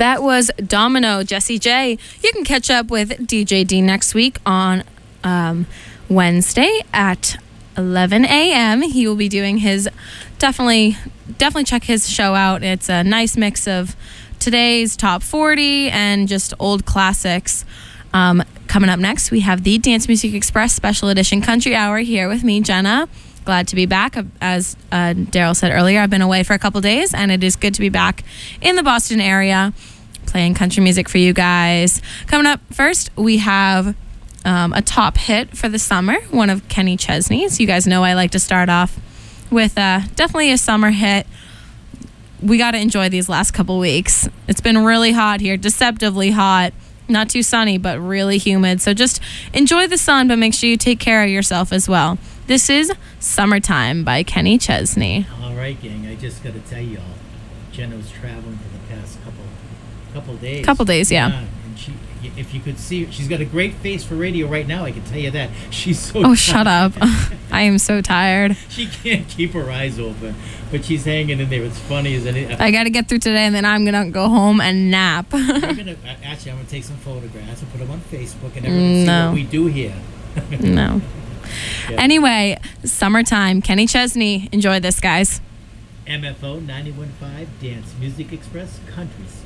That was Domino, Jessie J. You can catch up with DJ D next week on Wednesday at 11 a.m. He will be doing his definitely check his show out. It's a nice mix of today's top 40 and just old classics. Coming up next, we have the Dance Music Express Special Edition Country Hour here with me, Jenna. Glad to be back. As Daryl said earlier, I've been away for a couple days, and it is good to be back in the Boston area playing country music for you guys. Coming up first, we have a top hit for the summer, one of Kenny Chesney's. You guys know I like to start off with definitely a summer hit. We got to enjoy these last couple weeks. It's been really hot here, deceptively hot. Not too sunny, but really humid. So just enjoy the sun, but make sure you take care of yourself as well. This is Summertime by Kenny Chesney. All right, gang. I just got to tell y'all, Jenna was traveling for the past couple days. Couple days, yeah. And she, if you could see, she's got a great face for radio right now. I can tell you that. She's so Oh, tired. Shut up. I am so tired. She can't keep her eyes open, but she's hanging in there. It's funny, isn't it? I got to get through today, and then I'm going to go home and nap. Actually, I'm going to take some photographs and put them on Facebook, and everyone see what we do here. No. Yeah. Anyway, Summertime, Kenny Chesney. Enjoy this, guys. MFO 91.5 Dance Music Express Country Series.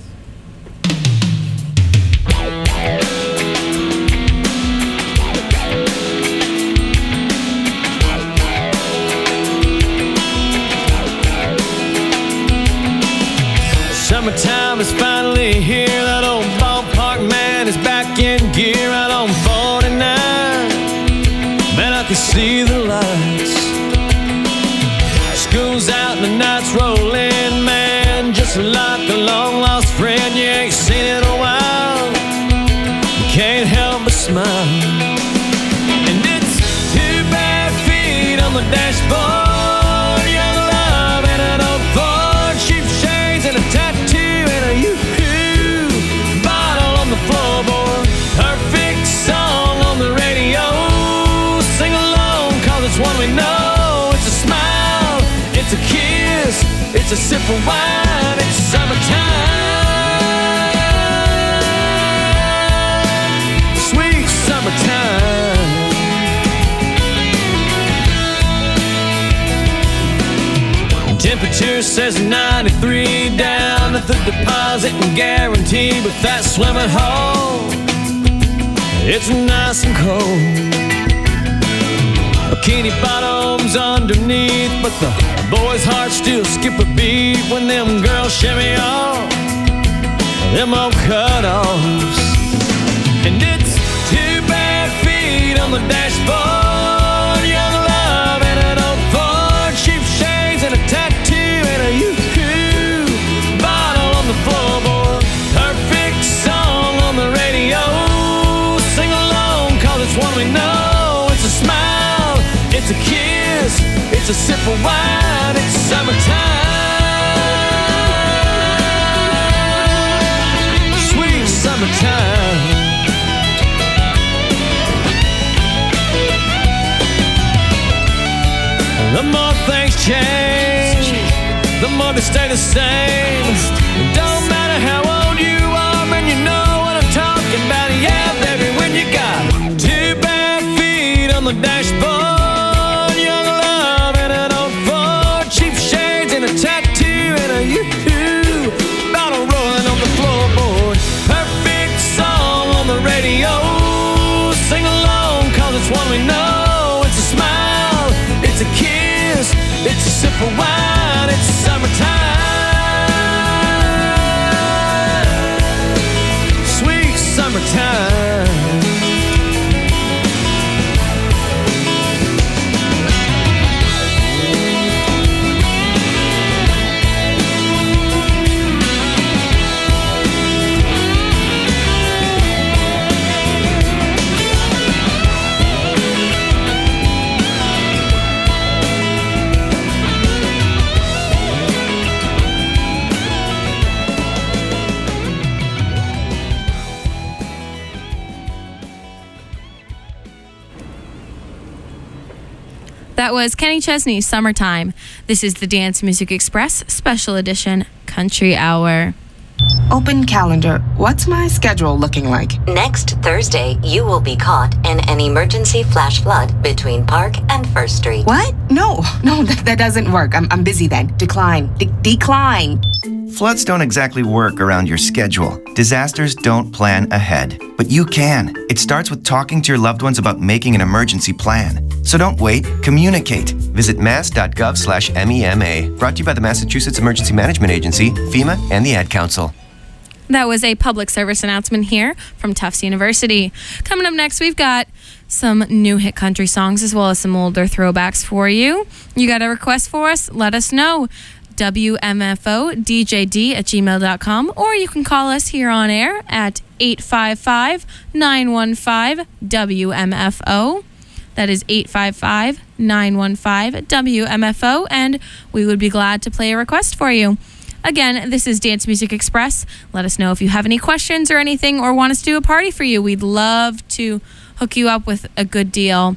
Summertime is finally here. That old ballpark man is back in gear out on 49. Man, I can see the lights. School's out and the night's rolling, man. Just like a long-lost friend you ain't seen in a while. You can't help but smile. And it's 2 bare feet on the dashboard, young love and an old Ford, cheap shades and a tattoo and a yoo-hoo bottle on the floorboard. Perfect song on the radio. Sing along, cause it's one we know. It's a smile, it's a kiss, it's a sip of wine. It's summertime, sweet summertime. Temperature says 93 down at the deposit and guarantee, but that swimming hole, it's nice and cold. Bikini bottoms underneath, but the boys' hearts still skip a beat when them girls shimmy off them old cutoffs. And it's 2 bare feet on the dashboard, young love and an old Ford, cheap shades and a tattoo and a yoo-hoo bottle on the floorboard. Perfect song on the radio. Sing along, cause it's one we know. It's a smile, it's a kiss, it's a sip of wine. It's summertime, sweet summertime. The more things change, the more they stay the same. It don't matter how old you are, man, you know what I'm talking about. Yeah, baby, when you got 2 bare feet on the dashboard, young love and an old Ford, cheap shades and a tattoo and a yoo-hoo bottle rolling on the floorboard. Perfect song on the radio. Sing along, cause it's one we know. It's a smile, it's a kiss, it's a sip of wine. It's summertime, sweet summertime. That was Kenny Chesney, Summertime. This is the Dance Music Express Special Edition Country Hour. Open calendar. What's my schedule looking like? Next Thursday, you will be caught in an emergency flash flood between Park and First Street. What? No, that doesn't work. I'm busy then. Decline. Decline. Floods don't exactly work around your schedule. Disasters don't plan ahead. But you can. It starts with talking to your loved ones about making an emergency plan. So don't wait. Communicate. Visit mass.gov/MEMA. Brought to you by the Massachusetts Emergency Management Agency, FEMA, and the Ad Council. That was a public service announcement here from Tufts University. Coming up next, we've got some new hit country songs as well as some older throwbacks for you. You got a request for us? Let us know. WMFODJD@gmail.com, or you can call us here on air at 855-915-WMFO. That is 855-915-WMFO, and we would be glad to play a request for you. Again, this is Dance Music Express. Let us know if you have any questions or anything, or want us to do a party for you. We'd love to hook you up with a good deal.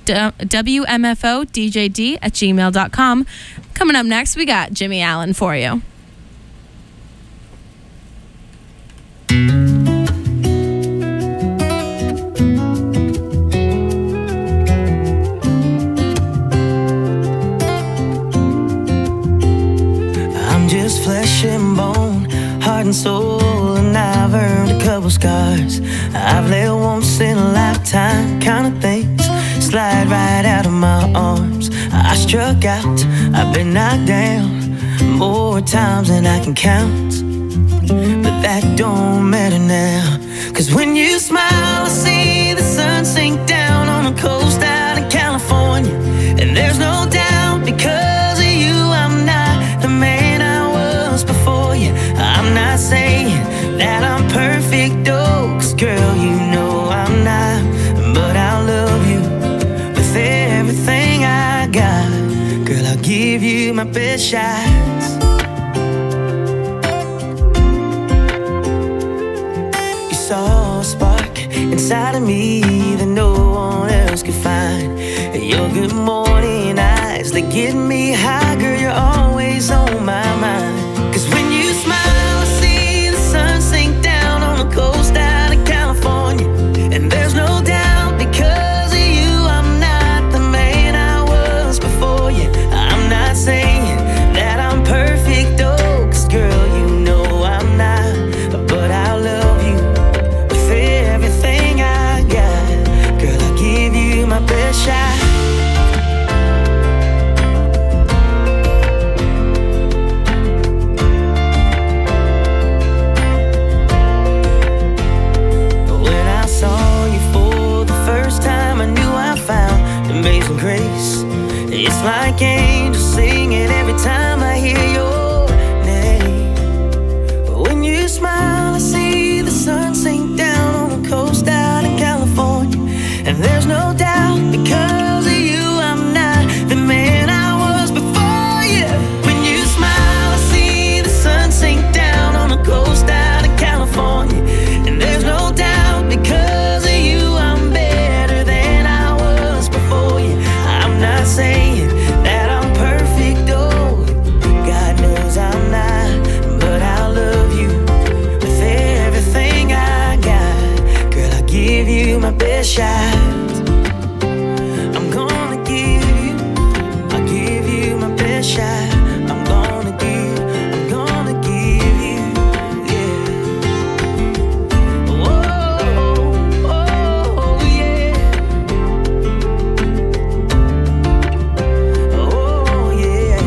WMFODJD@gmail.com. Coming up next, we got Jimmy Allen for you. I'm just flesh and bone, heart and soul, and I've earned a couple scars. I've let once in a lifetime kind of things slide right out of my arms. I struck out, I've been knocked down more times than I can count. But that don't matter now, 'cause when you smile I see the sun sink down on the coast out in California. And there's no doubt, because of you I'm not the man I was before you. I'm not saying that I'm perfect, oh, 'cause girl, you know I'm not. But I'll love you with everything I got. Girl, I'll give you my best shots. You saw a spark inside of me that no one else could find. Your good morning eyes, they get me high. Girl, you're always on my mind. 'Cause when you smile I see the sun sink down on the coast out of California. And there's no doubt, because of you I'm not the man I was before you. I'm not saying that I'm perfect, oh, 'cause girl, you know I'm not. But I'll love you with everything I got. Girl, I'll give you my best shot. Amazing grace. It's like angels singing every time I hear your name. When you smile I see the sun sink down on the coast out in California. And there's no doubt, because of you I'm not the man I was before you. When you smile I see the sun sink down on the coast out in California. And there's no doubt, because of you I'm better than I was before you. I'm not saying that I'm perfect, oh, God knows I'm not. But I'll love you with everything I got. Girl, I'll give you my best shot. I'm gonna I'll give you my best shot. I'm gonna give you, yeah. Whoa, oh, yeah. Oh, yeah.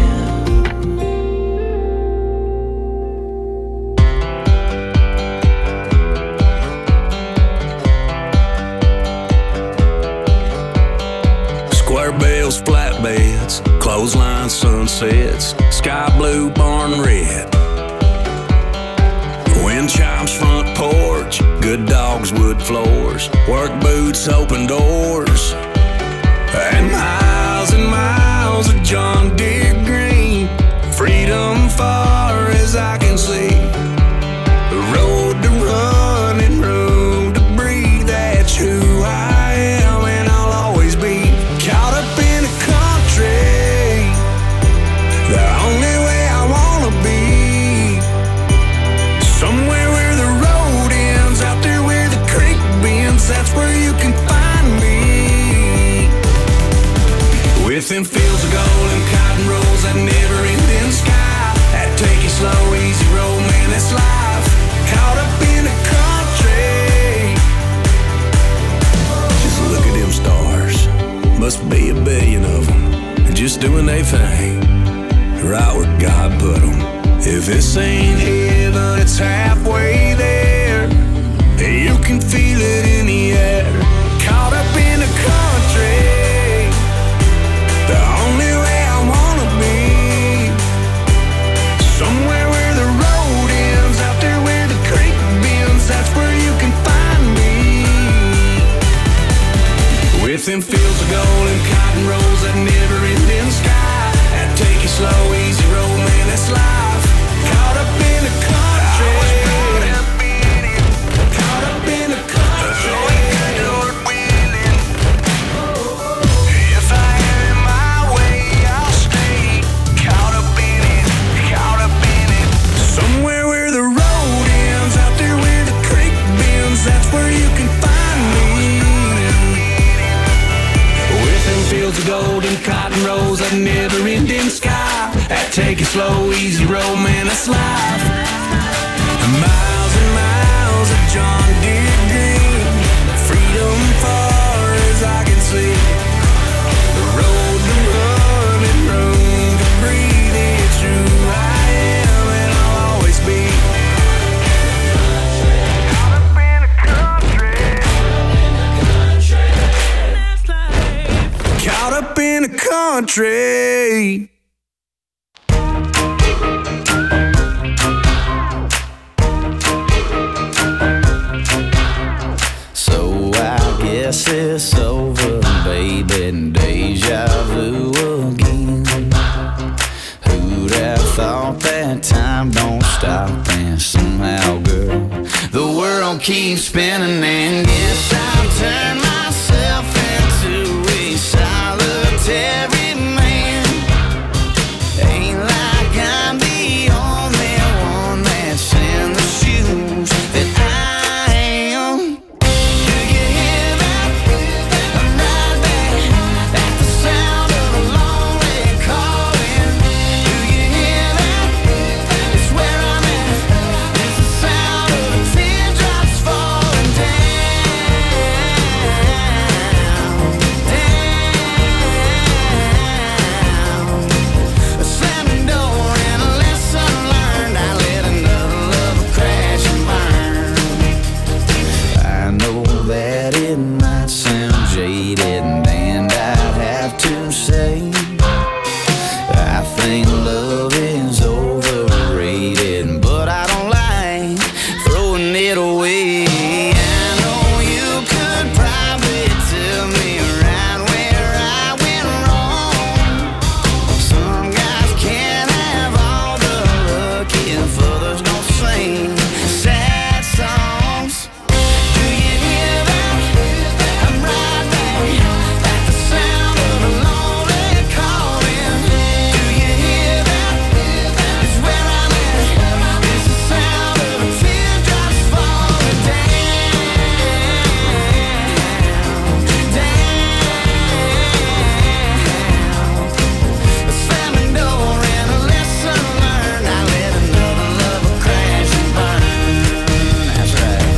Square bills, flatbeds, clothesline sunsets, sky blue, barn red. Wind chimes, front porch, good dogs, wood floors, work boots, open doors, and miles of John Deere green. Freedom far as I can see. The road to run and room to breathe. That's who I am and I'll always be. Caught up in the country, the only way I wanna be. Some just doing their thing, right where God put them. If this ain't heaven, it's halfway there. You can feel it in the air. Caught up in the country, the only way I wanna be. Somewhere where the road ends, out there where the creek bends, that's where you can find me. With them fields of gold and cotton rolls, that never-ending sky, that take it slow, easy road, man, that's life. Caught up in the country, caught up in the country. If I have it my way, I'll stay caught up in it, caught up in it. Somewhere where the road ends, out there where the creek bends, that's where you can find me. With them fields of gold and cotton rolls, that never-ending sky, that take it slow, easy road, man, that's life. Miles and miles of John Deere green, freedom far as I can see. The road to run and room to breathe, it's who I am and I'll always be. Caught up in the country, caught up in the country. So I guess it's over, baby, deja vu again. Who'd have thought that time don't stop, and somehow, girl, the world keeps spinning, and guess I've turned myself into a solitary man. Ain't like I'm the only one that's in the shoes that I am. Do you hear that? I'm right back at the sound of a lonely calling. Do you hear that? It's where I'm at. It's the sound of the teardrops falling down, down. A slamming door and a lesson learned. I let another love crash and burn. I know that it might sound jaded, and I'd have to say I think love is overrated, but I don't like throwing it away. I know you could probably tell me right where I went wrong. Some guys can't have all the luck if others don't sing sad songs. Do you hear that? I'm right back at the sound of a lonely calling. Do you hear that? It's where I'm at. It's the sound of the teardrops falling down, down. A slamming door and a lesson learned. I let another lover crash and burn. That's right.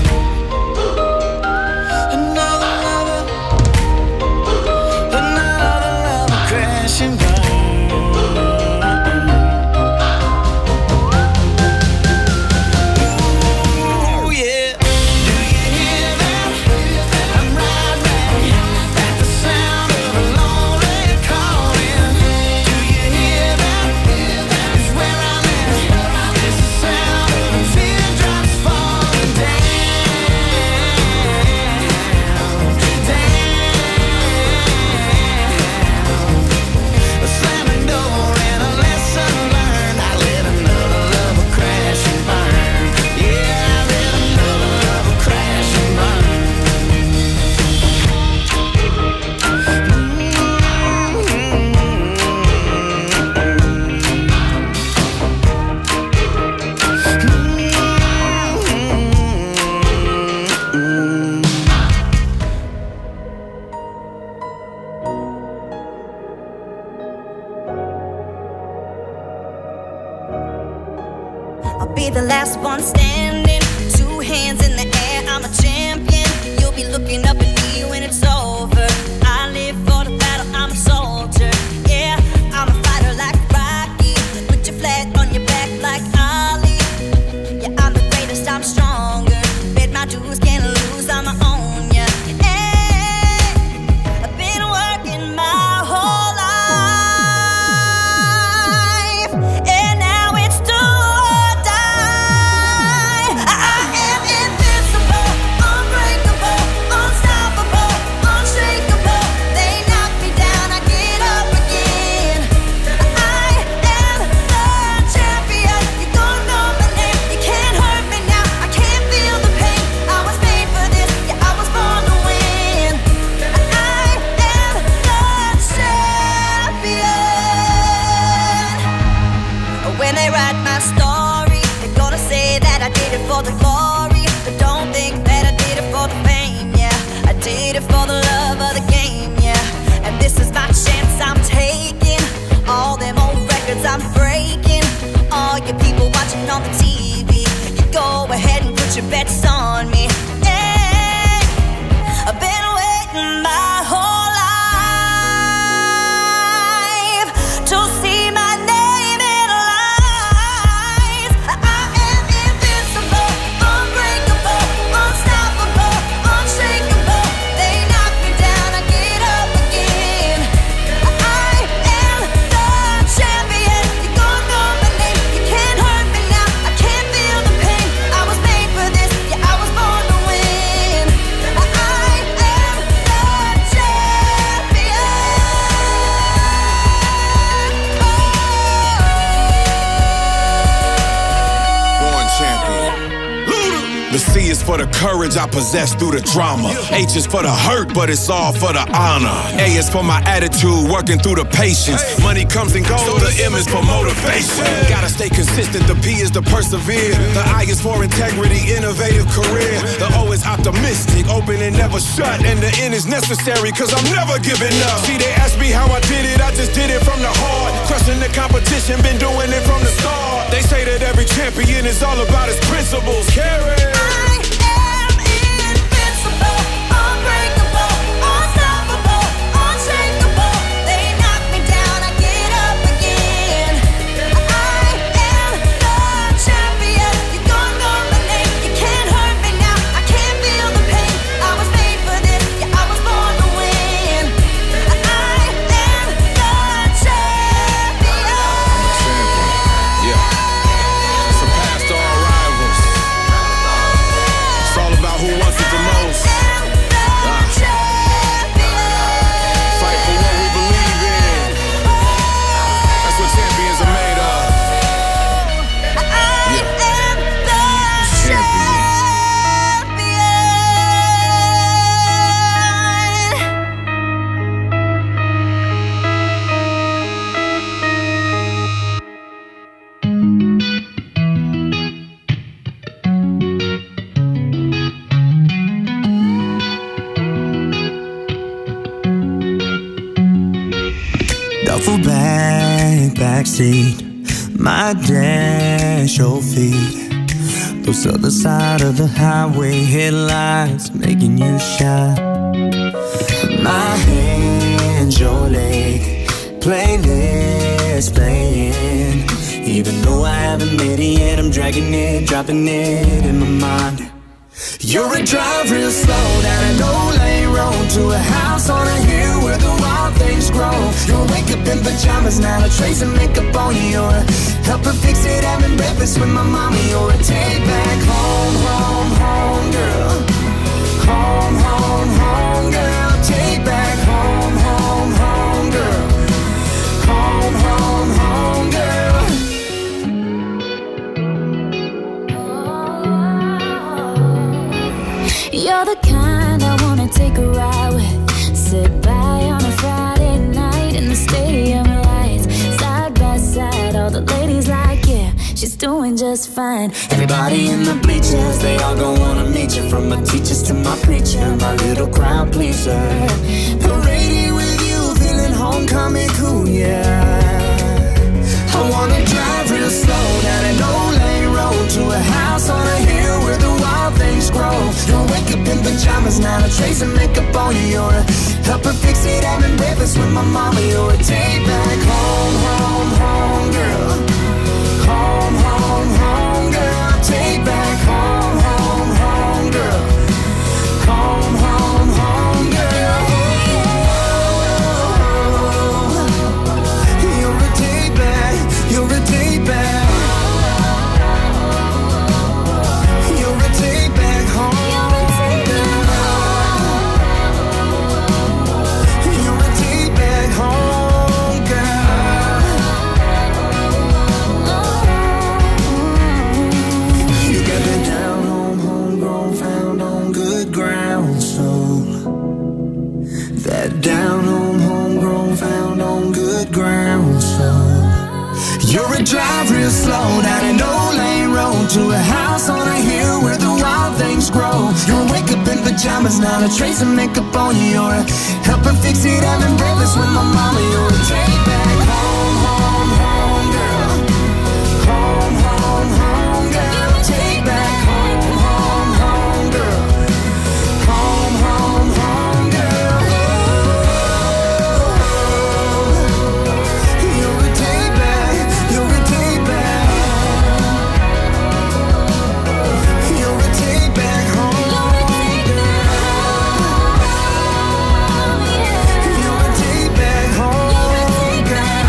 Another lover crash and burn. Ooh, yeah. Do you hear that? I'm right back at the sound of a lonely calling. Do you hear that? It's where I'm at. It's the sound of the teardrops falling down, down. A slamming door and a lesson learned. I let another lover crash and burn. Yeah, I let another lover crash and burn. I'll be the last one standing, 2 hands in the air, I'm a champion. You'll be looking up at me when it's over. I live for the battle, I'm a soldier. Yeah, for the courage I possess through the drama. H is for the hurt, but it's all for the honor. A is for my attitude, working through the patience. Money comes and goes, so the M is for motivation. Gotta stay consistent, the P is to persevere. The I is for integrity, innovative career. The O is optimistic, open and never shut. And the N is necessary, cause I'm never giving up. See, they ask me how I did it, I just did it from the heart. Crushing the competition, been doing it from the start. They say that every champion is all about his principles. Carry. Duffel bag, backseat, my dash, your feet. Those other side of the highway headlights making you shine. My hands, your leg, playlist playing. Even though I haven't made it yet, I'm dragging it, dropping it in my mind. You're a drive real slow down an old lane road to a house on a hill where the wild things grow. You'll wake up in pajamas, not a trace of makeup on you. Or help her fix it, having breakfast with my mommy. Or a take back home, home, home, girl. Home, home, home, girl. Take back home, home, home, girl. Home, home, home, girl. You're the kind I wanna take a ride with. Sit by on a Friday night in the stadium lights. Side by side, all the ladies like, yeah, she's doing just fine. Everybody in the bleachers, they all gon' wanna meet you. From my teachers to my preacher, my little crowd pleaser. Parading with you, feeling homecoming cool, yeah. I wanna drive real slow down an old lane road to a house on a hill where the wild things grow. You'll wake up in pajamas, not a trace of makeup on you. Or help her fix it, having breakfast with my mama. Or take back home, home, home, girl. Home, home, home, girl. Take back home, home, home, girl. Home, home, home, girl. You're a take back, you're a take back. You're a take back home. You're a take back home, girl. You got that down home, homegrown, found on good ground, soul. That down home, homegrown, found on good ground, soul. You're a drive real slow down an old lane road to a house on a hill where the wild things grow. You'll wake up in pajamas, not a trace of makeup on you. Or help her fix it, having breakfast with my mama. You're a take back home, home, home, girl. Home, home, home, girl. Take back home, home, home, girl. Home, home, home, girl. You're a take back, you're a take back. You're a take back home, you're a take back home, girl.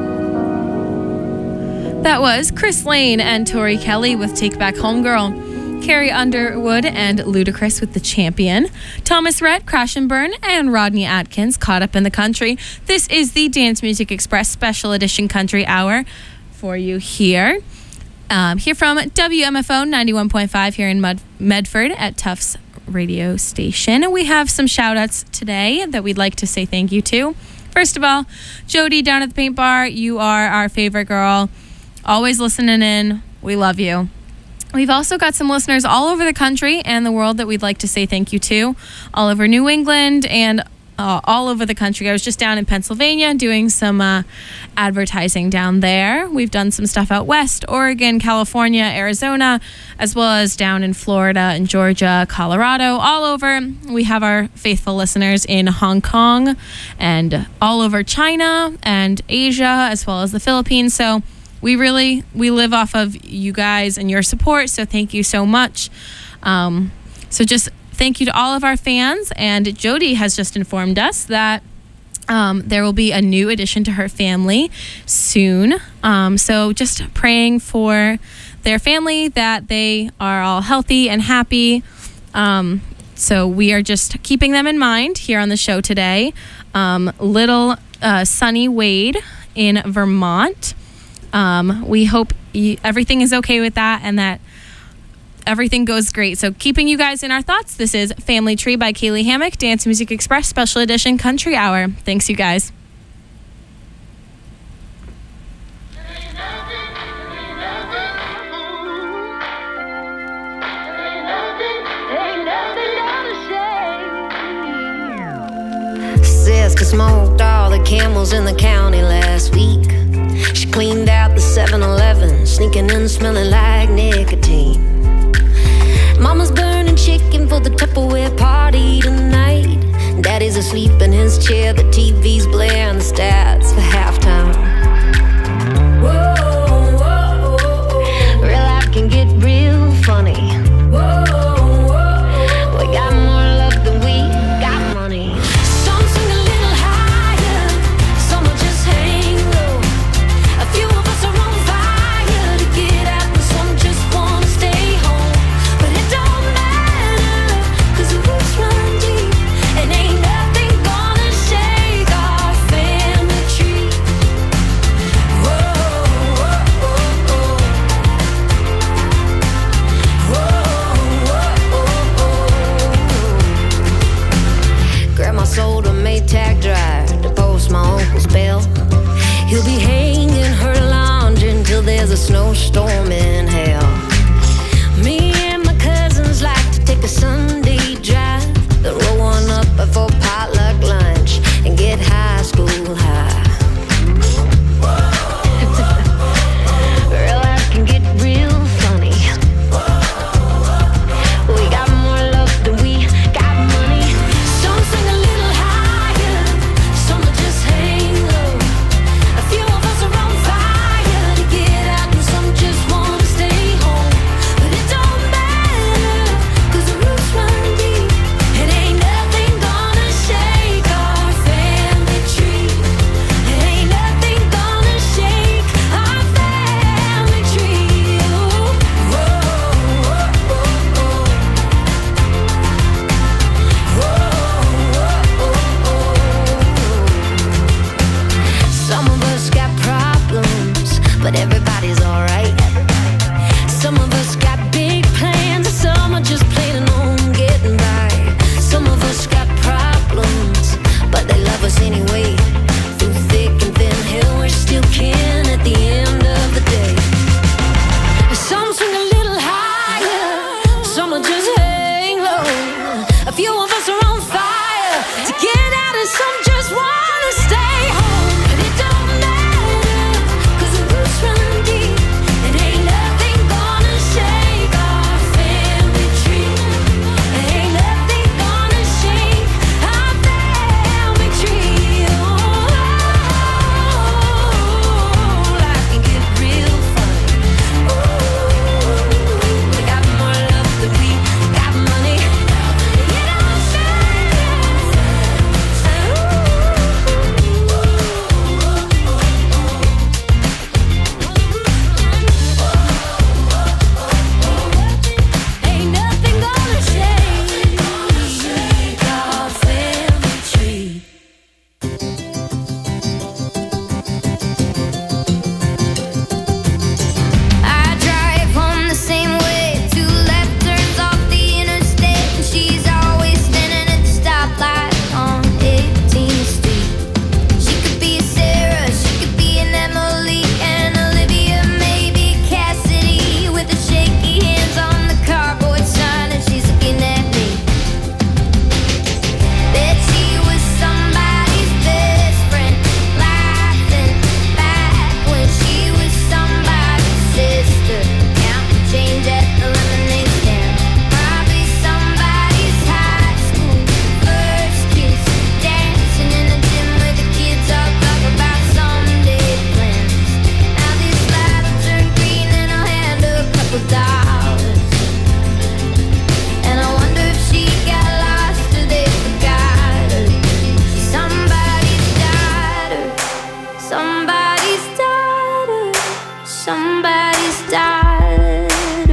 That was Chris Lane and Tori Kelly with Take Back Home Girl. Carrie Underwood and Ludacris with The Champion. Thomas Rhett, Crash and Burn, and Rodney Atkins, Caught Up in the Country. This is the Dance Music Express Special Edition Country Hour for you here. Here from WMFO 91.5 here in Medford at Tufts Radio Station. We have some shout outs today that we'd like to say thank you to. First of all, Jody down at the Paint Bar, you are our favorite girl. Always listening in. We love you. We've also got some listeners all over the country and the world that we'd like to say thank you to. All over New England and all over the country. I was just down in Pennsylvania doing some advertising down there. We've done some stuff out west, Oregon, California, Arizona, as well as down in Florida and Georgia, Colorado, all over. We have our faithful listeners in Hong Kong and all over China and Asia, as well as the Philippines. So we live off of you guys and your support. So thank you so much. So just thank you to all of our fans, and Jody has just informed us that there will be a new addition to her family soon. So just praying for their family, that they are all healthy and happy. So we are just keeping them in mind here on the show today. Little Sunny Wade in Vermont. We hope everything is okay with that and that everything goes great. So keeping you guys in our thoughts, this is Family Tree by Kaylee Hammock, Dance Music Express Special Edition Country Hour. Thanks, you guys. Sister smoked all the camels in the county last week. She cleaned out the 7-Eleven, sneaking in smelling like nicotine. Mama's burning chicken for the Tupperware party tonight. Daddy's asleep in his chair, the TV's blaring the stats for halftime. Whoa, whoa, whoa. Real life can get real funny. Whoa, whoa. We got more love than we got money. Some sing a little higher, some will just hang low. A few of us are on fire to get out, and some just wanna stay home. But it don't matter, 'cause the roots run deep, and ain't nothing gonna shake our family tree. Whoa, whoa, whoa, whoa. Whoa, whoa, whoa. Grandma sold a Maytag drive to post my uncle's bill. He'll be hanging her laundry until there's a snowstorm in hell. Me and my cousins like to take a Sunday drive, then roll one up before potluck lunch and get high school high. Real life can get real funny. We got more love than we got money. Some sing a little higher, some will just hang low. A few of us are on fire to get out, and some just somebody's daughter.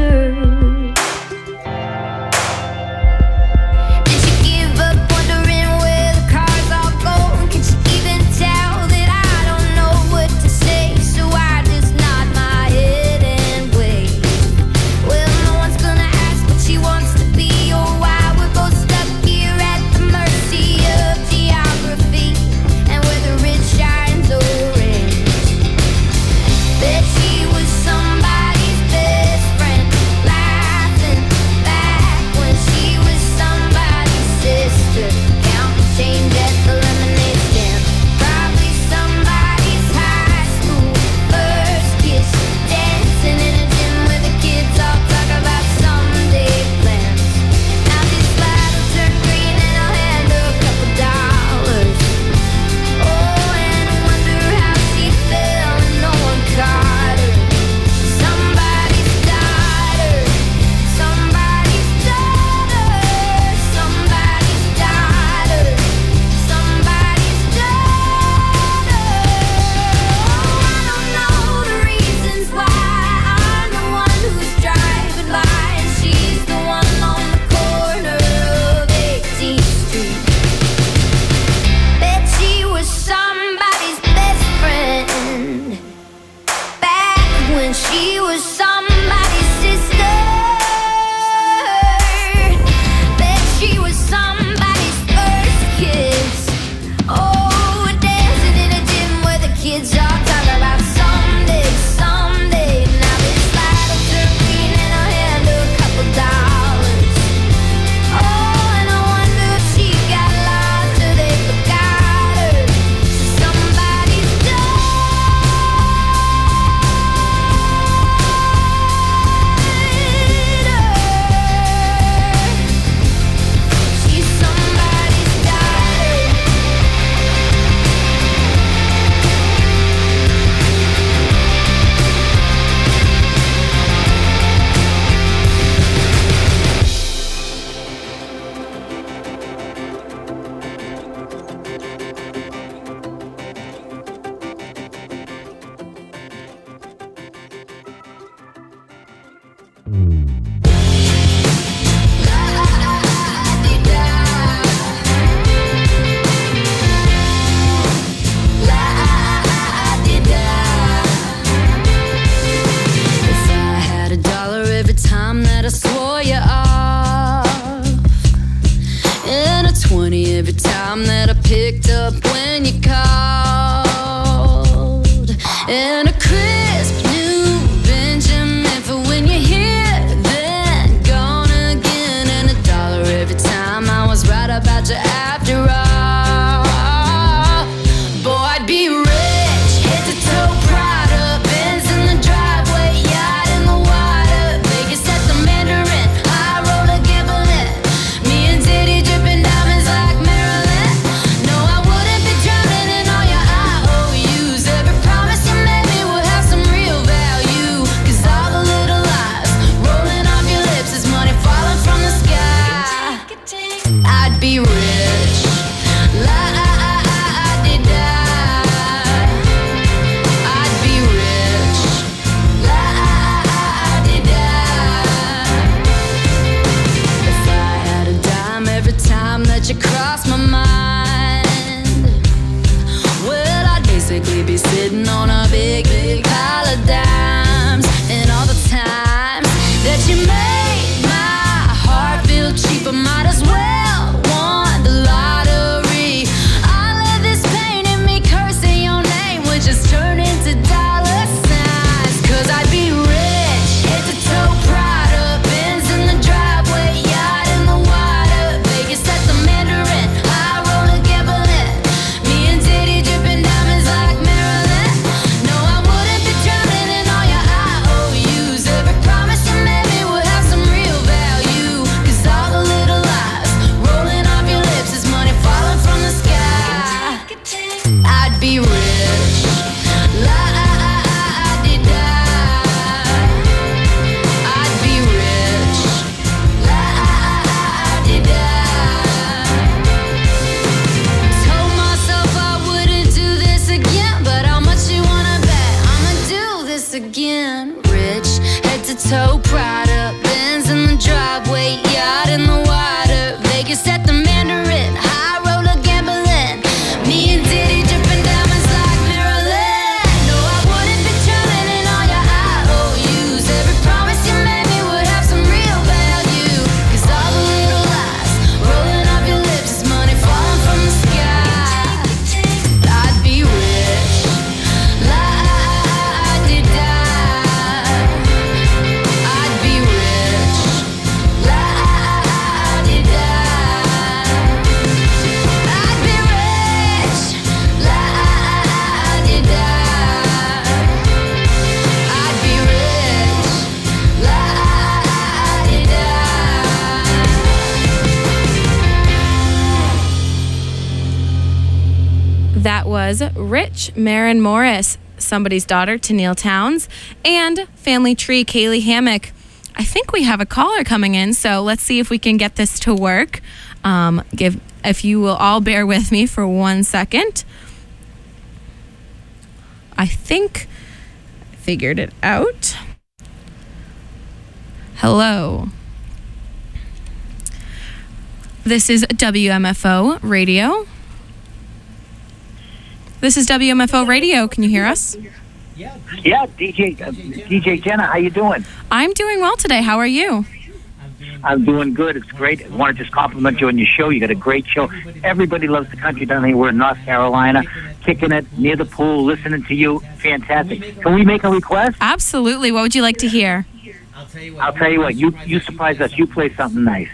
Did you give up wondering where the cars all go? Can you even tell that I don't know what to say? So I just nod my head and wait. Well, no one's gonna ask what she wants to be or why we're both stuck here at the mercy of geography and where the ridge shines orange. Bet she was somebody's best friend, laughing back when she was somebody's sister, counting change at the lemonade stand. Probably somebody's high school first kiss, dancing in a gym where the kids all talk about someday plans. Now this light will turn green and I'll hand her a couple dollars. Oh, and I wonder how she felt and no one caught her. Somebody's daughter, somebody's daughter, somebody's daughter, somebody's daughter. Oh, I don't know the reasons why I'm the one who's driving by and she's the one on the corner of 18th Street. Bet she was somebody's best friend back when she was somebody's sister. Bet she was somebody's first kiss. Oh, dancing in a gym where the kids all talk about someday, someday. Now this light will turn green and I'll hand her a couple dollars. Oh, and I wonder if she got lost or they forgot her. Somebody's she's somebody's daughter. If I had $1 every time that I swore you off, and a 20 every time that I picked up when you called, and a crisp new Benjamin for when you're here, then gone again, and $1 every time I was right about you after all. Boy, I'd be rich, head to toe, Prada, Benz in the driveway, yacht in the water, Vegas at the Mandarin, high roller gambling, me and Teddy dripping diamonds like Marilyn. No, I wouldn't be drowning in all your again. Rich, head to toe, Prada, Benz in the driveway, yacht in the water, Vegas at the Mandarin, high roller gambling. Me and Diddy dripping diamonds like Marilyn. No, I wouldn't be drowning in all your IOUs. Every promise you made me would have some real value. 'Cause all the little lies rolling off your lips is money falling from the sky. I'd be rich, la-di-da. I'd be rich, la-di-da. I'd be rich, la-di-da. I'd be rich, la-di-da. That was Rich, Maren Morris, Somebody's Daughter to Neil Towns, and Family Tree, Kaylee Hammock. I think we have a caller coming in, so let's see if we can get this to work. If you will all bear with me for 1 second. I think I figured it out. Hello. This is WMFO Radio. This is WMFO Radio. Can you hear us? Yeah, DJ Jenna, how you doing? I'm doing well today. How are you? I'm doing good. It's great. I want to just compliment you on your show. You got a great show. Everybody loves the country down here. We're in North Carolina, kicking it near the pool, listening to you. Fantastic. Can we make a request? Absolutely. What would you like to hear? I'll tell you what. You surprise us. You play something nice.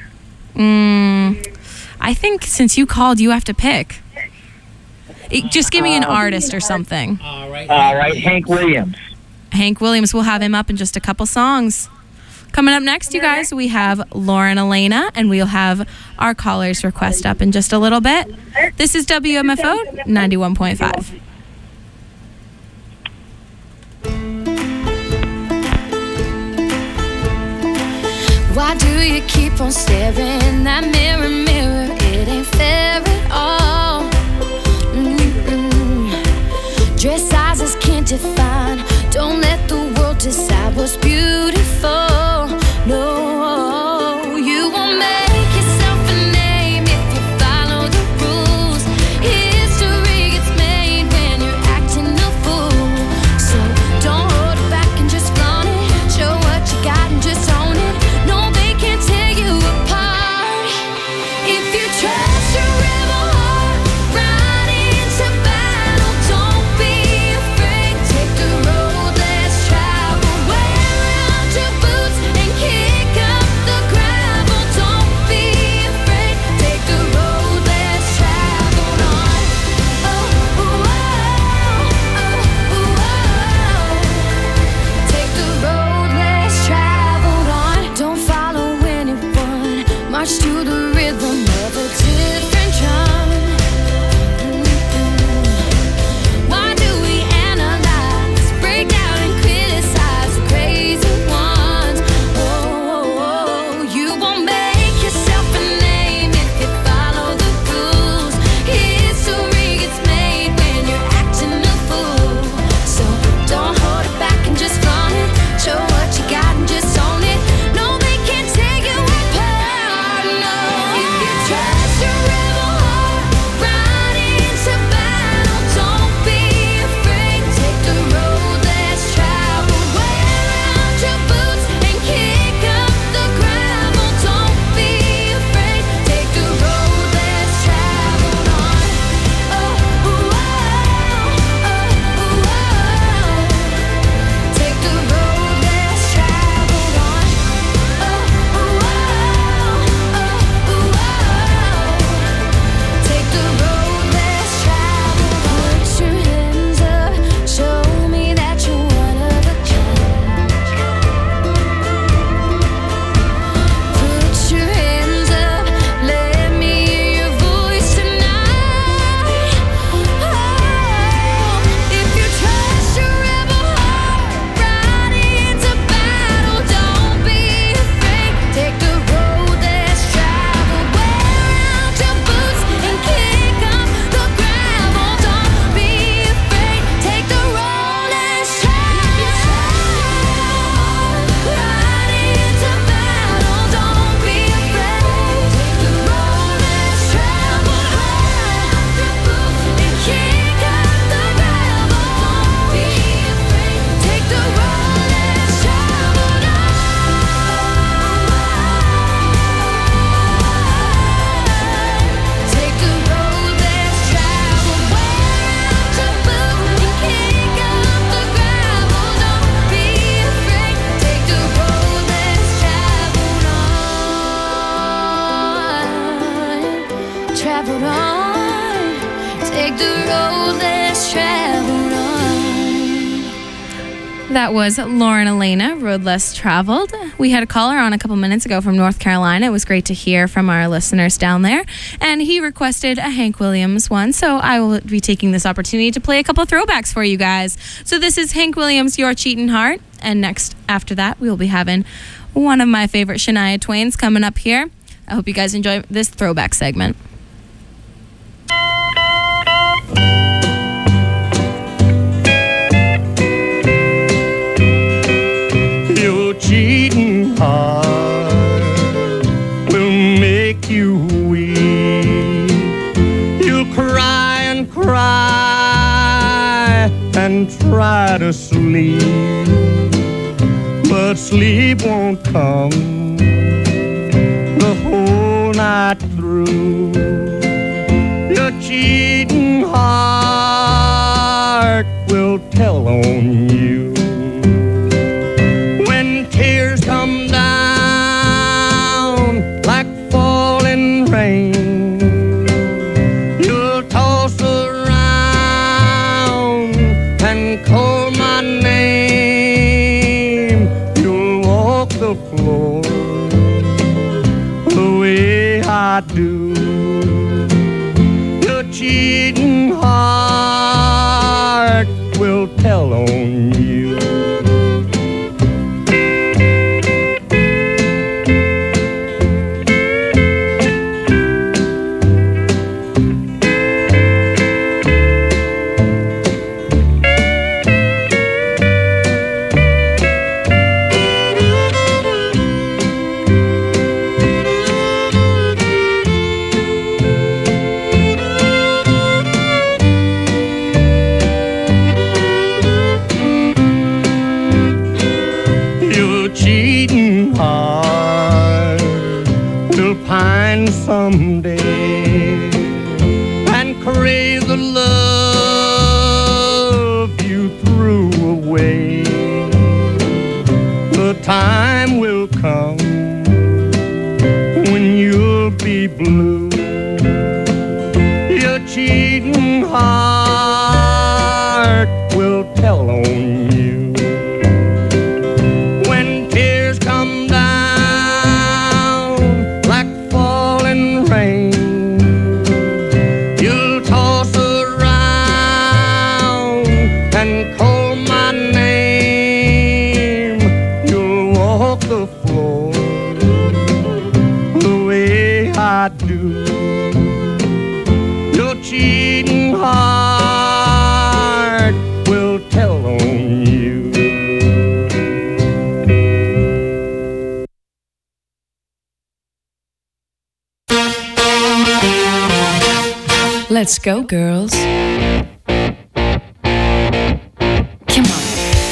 I think since you called, you have to pick. Just give me an artist or something. All right, Hank Williams. Hank Williams. We'll have him up in just a couple songs. Coming up next, you guys, we have Lauren Elena, and we'll have our caller's request up in just a little bit. This is WMFO 91.5. Why do you keep on staring in that mirror, mirror? It ain't fair at all. Dress sizes can't define. Don't let the world decide what's beautiful. No, you won't make yourself a name if you follow the rules. History gets made when you're acting a fool. So don't hold it back and just flaunt it. Show what you got and just own it. No, they can't tear you apart. If you trust your rebel heart, ride into battle. Don't be afraid. Take the road That was Lauren Elena, Road Less Traveled. We had a caller on a couple minutes ago from North Carolina. It was great to hear from our listeners down there. And he requested a Hank Williams one, so I will be taking this opportunity to play a couple throwbacks for you guys. So this is Hank Williams, Your Cheatin' Heart. And next, after that, we will be having one of my favorite Shania Twains coming up here. I hope you guys enjoy this throwback segment. Your cheating heart will make you weep. You'll cry and cry and try to sleep, but sleep won't come the whole night through. Your cheating heart will tell on you. Tears come down like falling rain. You'll toss around and call my name. You'll walk the floor the way I do. Your cheating heart will tell on you. Someday and crave the love you threw away. The time will come when you'll be blue. Your cheating heart will tell on you. When tears come down like falling rain, you'll toss around and call my name. You'll walk the floor the way I do. Your cheating heart will tell on you. Let's go, girls. Come on.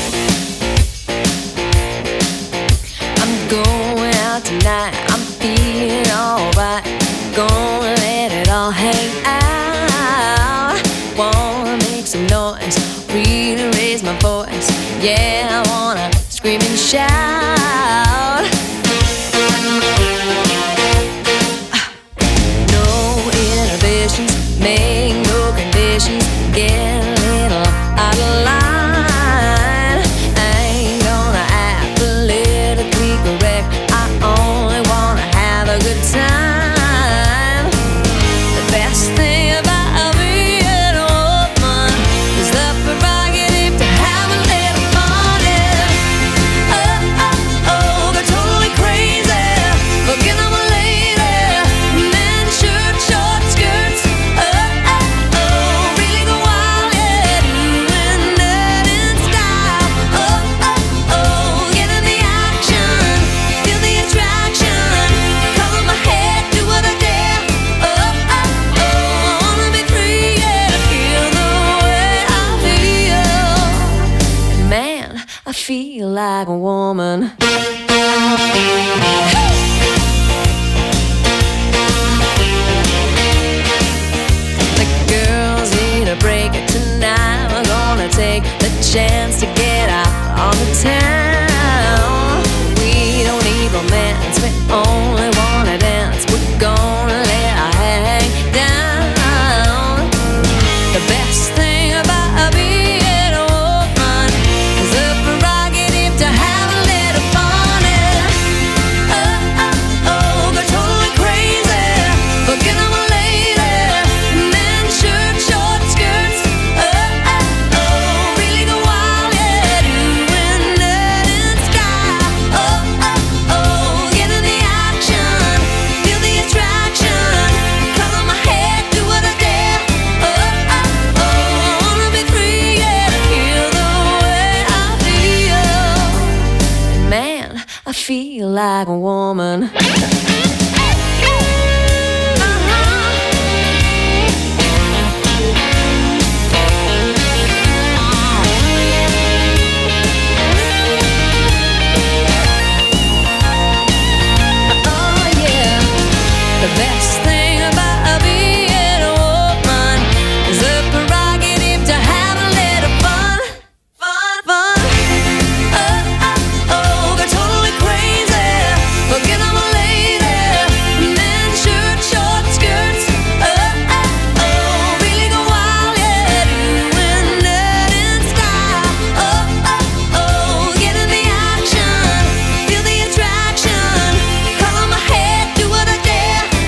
I'm going out tonight. I'm feeling alright. Gonna let it all hang out. Wanna make some noise, really raise my voice. Yeah, I wanna scream and shout. No inhibitions, make no conditions, get a little out of line. I ain't gonna act politically correct, I only wanna have a good time. The best thing about being a woman is the prerogative to have a little fun. Yeah. Oh, oh, oh, they're totally crazy, looking at my lady, men shirt, short skirts. Oh, oh, oh, really go wild, yeah, doing that in style. Oh, oh, oh, get in the action, feel the attraction, cover my head, do what I dare. Oh, oh, oh, I wanna be free, yeah, feel the way I feel. And man, I feel like a woman. The girls need a break tonight. We're gonna take the chance to get out on the town. We don't need romance, we only wanna dance. We're gonna let our hair hang down. The best thing about being a woman is the variety. I feel like a woman. The best thing about being a woman is the prerogative to have a little fun. Go totally crazy. Forget I'm a lady. Men shirt, short skirts. Really go wild, yeah. Doing it in style. Get in the action. Feel the attraction. Color my head, do what I dare.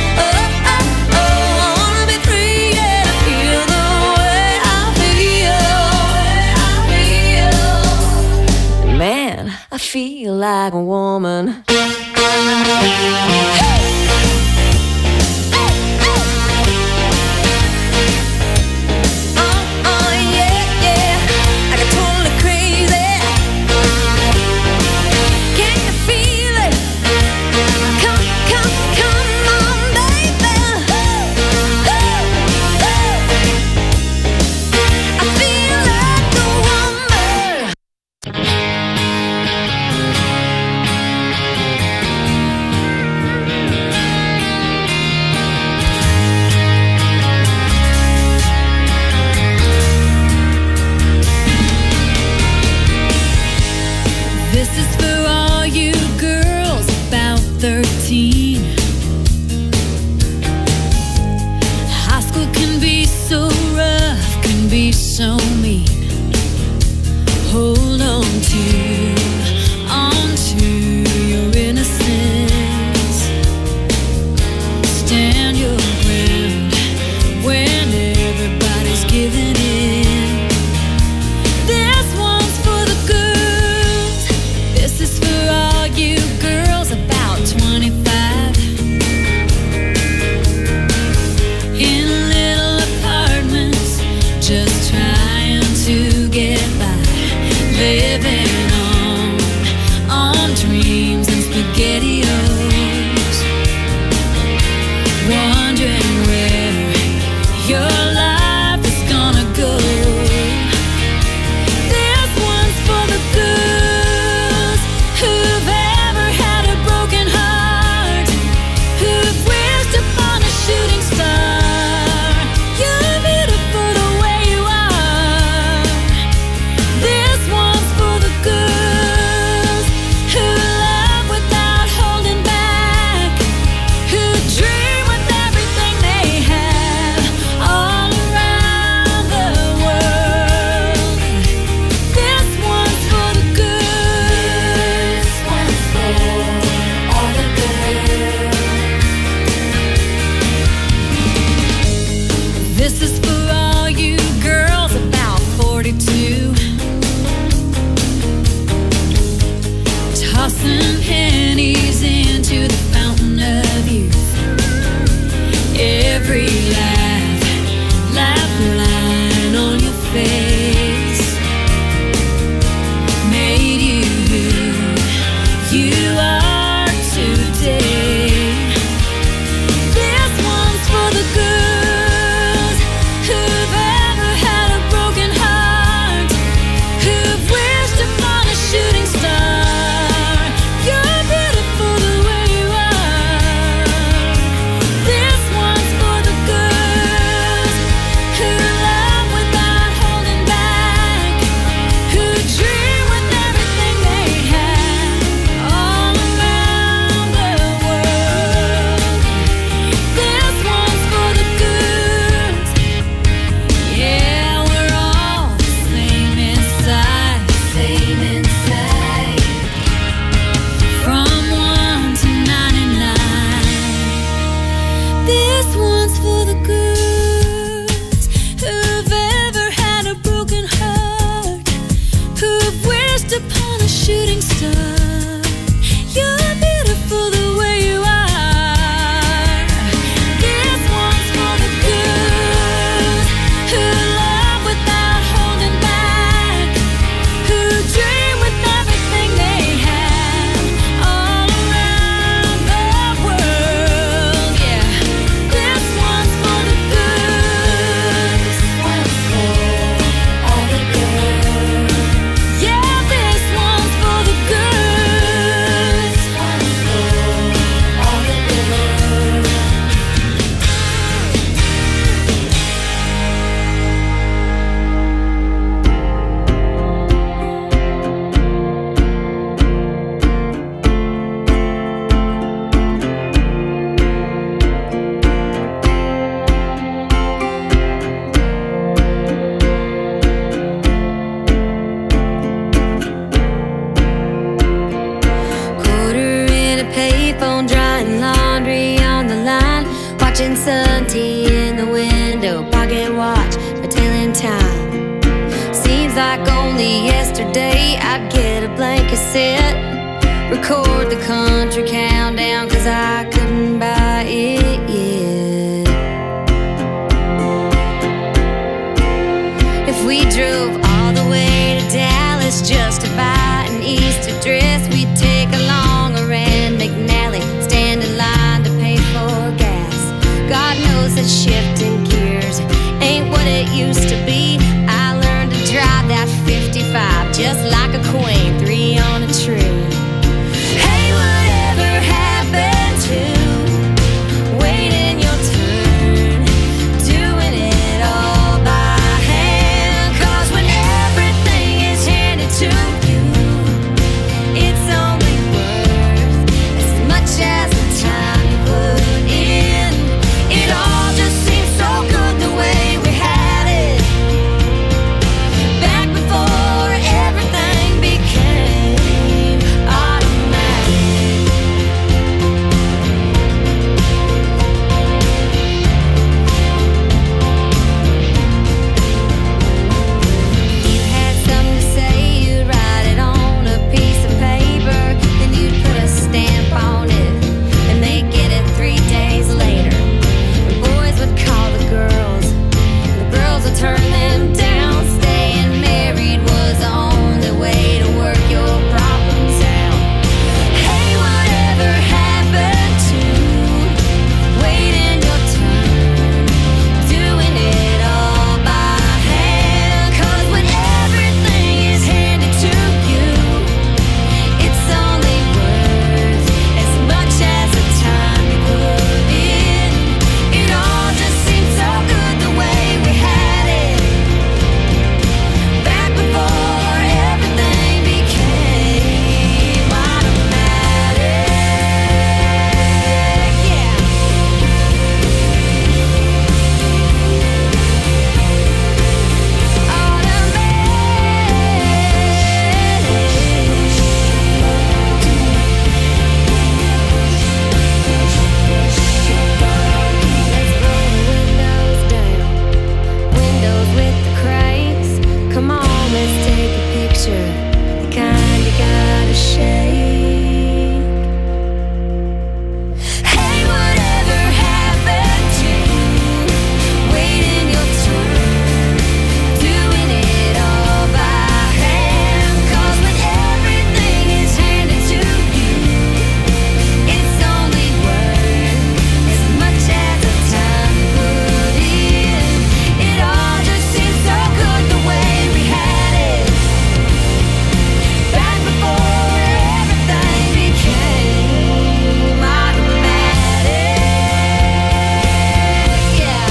Man, I feel like a woman. I got totally crazy. Can you feel it? Come on, baby. I feel like a woman. This is for all you girls about 13. High school can be so rough, can be so mean. Hold on to your innocence. Stand your ground when everybody's giving in. This one's for the girls. This is for all you girls about 25. In little apartments, just trying to get by. Living on dreams and SpaghettiOs. Wondering where your life is gonna go. This one's for the girls who've ever had a broken heart, who've wished upon a shooting star. You're beautiful the way you are. This one's for the girls who love without holding back, who dream with everything they have all around the world. This one's for the girls. This one's for all the girls. This is for all you girls about 42. Tossing pennies into the fountain of youth. Every laugh line on your face made you who you are today. This one's for the girls who've ever had a broken heart, who've wished upon a shooting star. You're beautiful the way you are. This one's for the girls who love without holding back, who dream with everything they have all around the world. This one's for the girls. Yeah, we're all the same inside. Same inside. From 1 to 99. This one's for the girls who've ever had a broken heart, who've wished upon a shooting star. You're beautiful the way you are. This one's for the girls who love without holding back, who dream with everything they have all me yesterday, I'd get a blanket set, record the country countdown, 'cause I couldn't buy it yet. If we drove all the way to Dallas just to buy an Easter dress, we'd take a longer Rand McNally, stand in line to pay for gas. God knows that shifting gears ain't what it used to be. I learned to drive that 55 just like a queen, 3 on a tree. Hey, whatever happened to waiting your turn, doing it all by hand? 'Cause when everything is handed to you, it's only worth as much as the time you put in. It all just seems so good the way we had it back before everything became automatic. You had something to say, you'd write it on a piece of paper, then you'd put a stamp on it, and they'd get it 3 days later. The boys would call the girls, and the girls would turn them down. Staying married was the only way to work your problems out. Hey, whatever happened to waiting your turn, doing it all by hand? 'Cause when everything is handed to you, it's only worth as much as the time you put in. It all just seems so good the way we had it back before everything became automatic. Yeah. Windows with the crates. Come on, let's take a picture. The kind you gotta shake. Hey, whatever happened to waiting your turn, doing it all by hand? 'Cause when everything is handed to you, it's only worth as much as the time you put in. It all just seems so good the way we had it back before everything became automatic. Yeah.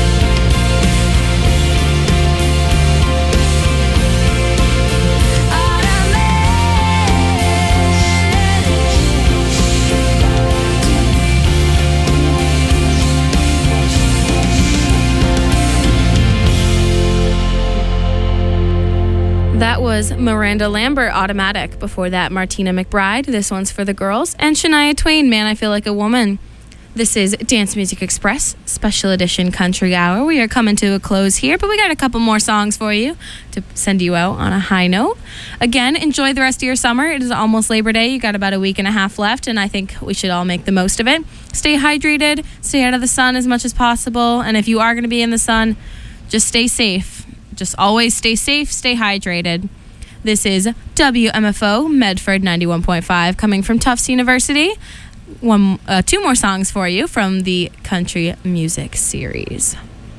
That was Miranda Lambert, Automatic. Before that, Martina McBride. This one's for the girls. And Shania Twain, Man, I Feel Like a Woman. This is Dance Music Express, Special Edition Country Hour. We are coming to a close here, but we got a couple more songs for you to send you out on a high note. Again, enjoy the rest of your summer. It is almost Labor Day. You got about a week and a half left, and I think we should all make the most of it. Stay hydrated, stay out of the sun as much as possible, and if you are going to be in the sun, just stay safe. Just always stay safe, stay hydrated. This is WMFO Medford 91.5 coming from Tufts University. Two more songs for you from the country music series.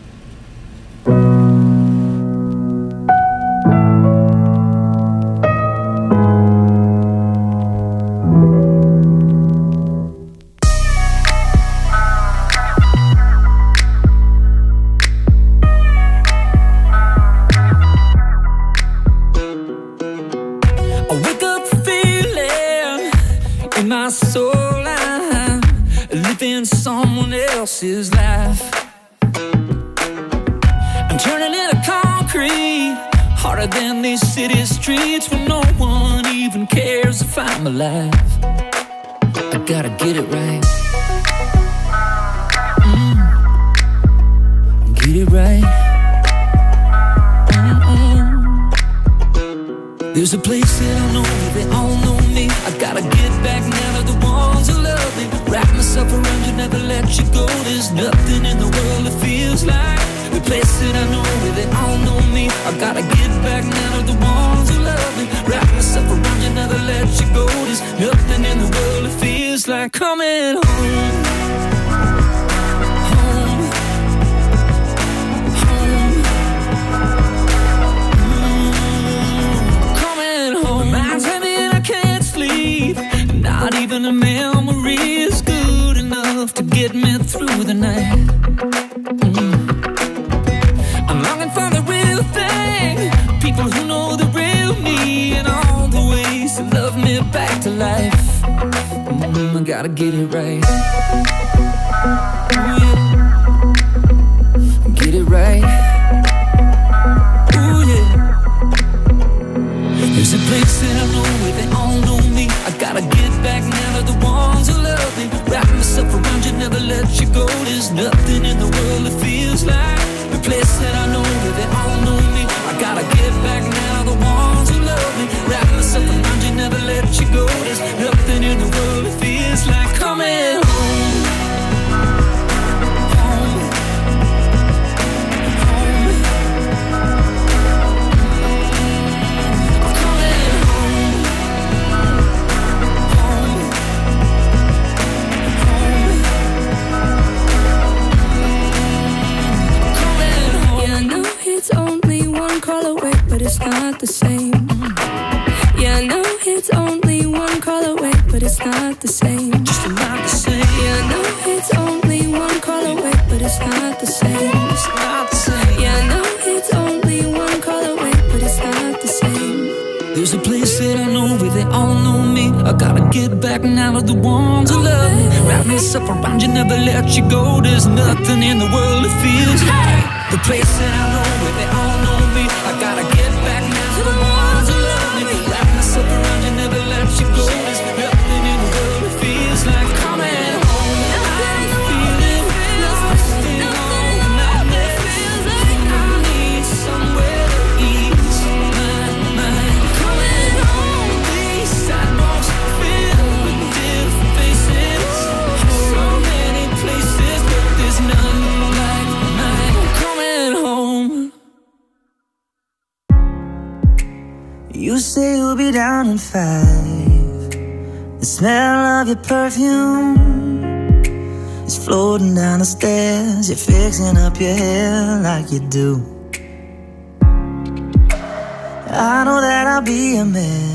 I wake up feeling in my soul I'm living someone else's life. I'm turning into concrete, harder than these city streets, where no one even cares if I'm alive. I gotta get it right. Get it right. There's a place that I know where they all know me. I gotta get back now to the ones who love me. Wrap myself around you, never let you go. There's nothing in the world that feels like the place that I know where they all know me. I gotta get back now to the ones who love me. Wrap myself around you, never let you go. There's nothing in the world that feels like coming home. Not even a memory is good enough to get me through the night. I'm longing for the real thing, people who know the real me, and all the ways to love me back to life. I gotta get it right. Ooh, yeah. Get it right. Ooh, yeah. There's a place that I know where they all know me. I gotta get back now to the ones who love me. Wrap myself around you, never let you go. There's nothing in the world that feels like the place that I know where they all know me. I gotta get back now to the ones who love me. Wrap myself around you, never let you go. There's nothing in the world that feels like coming home. It's only one call away, but it's not the same. Yeah, I know it's only one call away, but it's not the same. Just not the same. Yeah, I know it's only one call away, but it's not the same. It's not the same. Yeah, I know it's only one call away, but it's not the same. There's a place that I know where they all know me. I gotta get back now to the ones who love me. Wrap myself around you, never let you go. There's nothing in the world that feels like the place that I know where they all know me. I gotta get back now to the ones who love me. Wrap myself around you, never let you go. There's nothing in the world that feels like coming home. I feel it, lost in all the madness. I need somewhere to ease my mind. Coming home, these sidewalks filled with different faces. So many places, but there's none like mine. Coming home. You say you'll be down in 5. The smell of your perfume is floating down the stairs. You're fixing up your hair like you do. I know that I'll be a mess